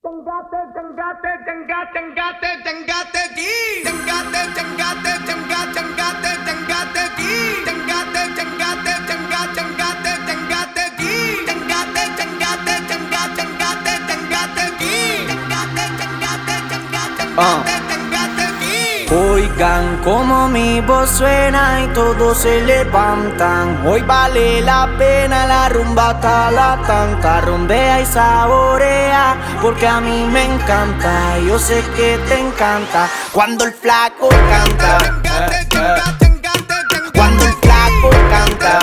Oigan como mi voz suena y todos se levantan. Hoy vale la pena la rumba hasta la tanta. Rumbea y saborea porque a mí me encanta. Yo sé que te encanta cuando el flaco canta. Cuando el flaco canta.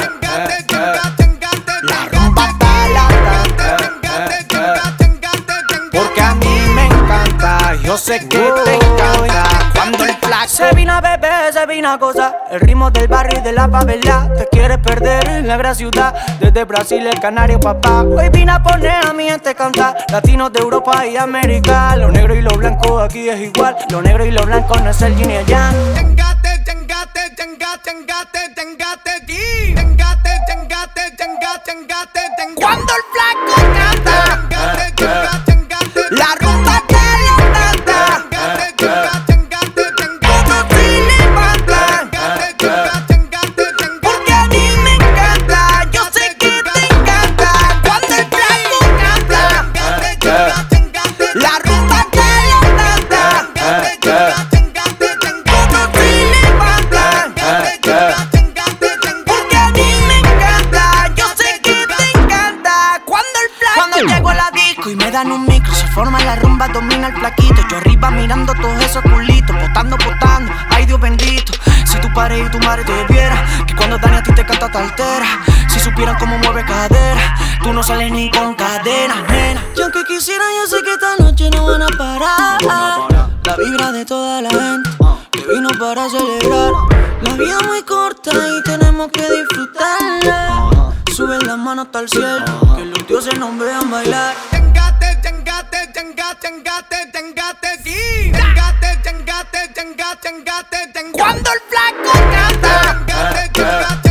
La rumba hasta la tanta. Porque a mí me encanta. Yo sé que te encanta. Cuando el flaco se vino a beber, se vino a gozar. El ritmo del barrio y de la favela. Te quieres perder en la gran ciudad. Desde Brasil, el canario, papá. Hoy vine a poner a mi gente cantar. Latinos de Europa y América. Lo negro y lo blanco aquí es igual. Lo negro y lo blanco no es el yin y el yang. Cuando el flaco canta, la rumba te levanta. Todos se levantan. Porque a mí me encanta. Yo sé que te encanta. Cuando el flaco canta, la rumba te levanta. Todos se levantan. Porque a mí me encanta. Yo sé que te encanta. Cuando el flaco. Cuando llego a la disco y me dan un micro, se forma la rumba, domina el flaquito. Yo arriba mirando todos esos culitos, botando, ay Dios bendito. Si tu padre y tu madre te vieran, que cuando Dani a ti te canta te altera. Si supieran cómo mueve cadera, tú no sales ni con cadena, nena. Y aunque quisiera, yo sé que esta noche no van a parar. La vibra de toda la gente que vino para celebrar. La vida es muy corta y tenemos que disfrutarla. Suben las manos hasta el cielo, que los dioses nos vean bailar. Cuando el flaco canta,